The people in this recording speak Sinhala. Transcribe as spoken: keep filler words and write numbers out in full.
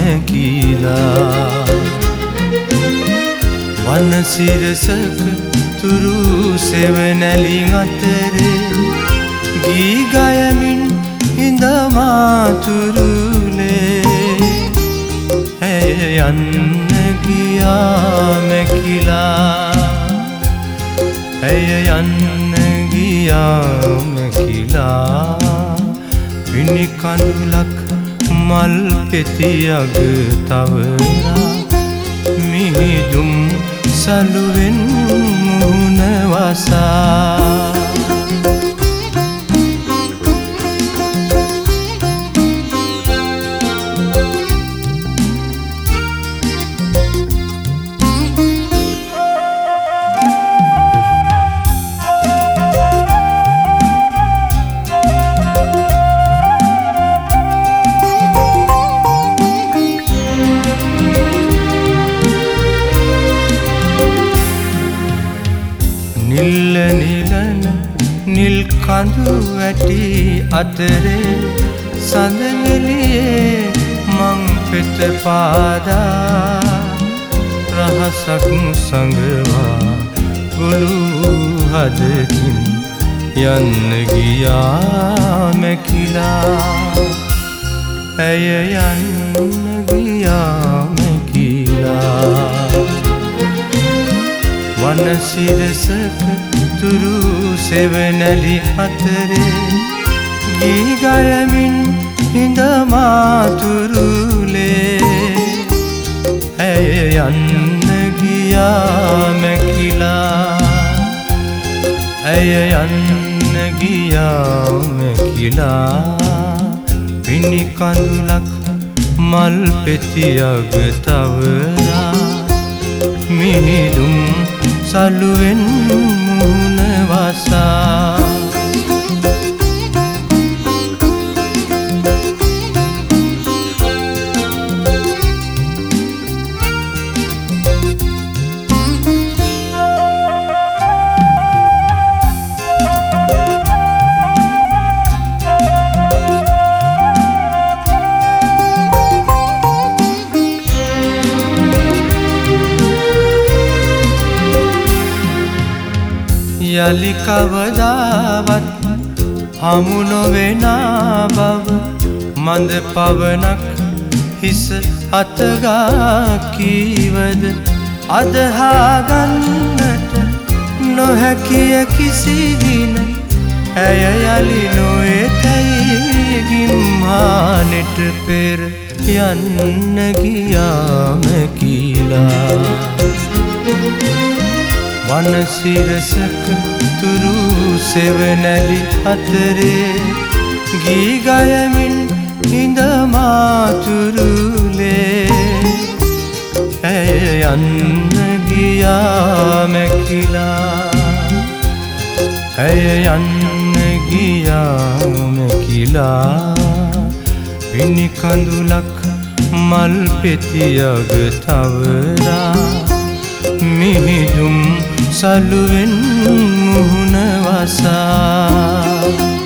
මැකිලා වනසිරසක තුරු සෙවණැලි අතරේ ගී ගයමින් හිඳ මාතුරුලේ ඇය යන්න ගියා මැකිලා ඇය යන්න ගියා මැකිලා විනි කඳුලක් මල් පෙති අග තවරා මිහිදුම් සලුවෙන් මුහුණ වසා නිල්ල නිලන නිල් කඳු වැටි අතරේ සඳනෙලියේ මං පෙත පාදා රහසක් සඟවා ගොළු හදකින් යන්න ගියා මැකිලා ඇය යන්න ගියා මැකිලා වනසිරසක තුරු සෙවණැලි අතරේ ගී ගයමින් හිඳ මාතුරුලේ ඇය යන්න ගියා මැකිලා ඇය යන්න ගියා මැකිලා විනි කඳුලක් මල් පෙති අග තවරා මිහිදුම් සලුවෙන් මුහුණ වසා යලි කවදාවත් හමු නොවෙනා බව මඳ පවනක් හිස අතගා කීවද අදහා ගන්නට නොහැකිය කිසි දින ඇය යලි නොඑතැයි ගිම්හානෙට පෙර යන්න ගියා මැකිලා වනසිරසක තුරු සෙවණැලි අතරේ ගී ගයමින් හිඳ මාතුරුලේ ඇය යන්න ගියා මැකිලා ඇය යන්න ගියා මැකිලා විනි කඳුලක් මල් පෙති අග තවරා මිහිදුම් සලුවෙන් මුහුණ වසා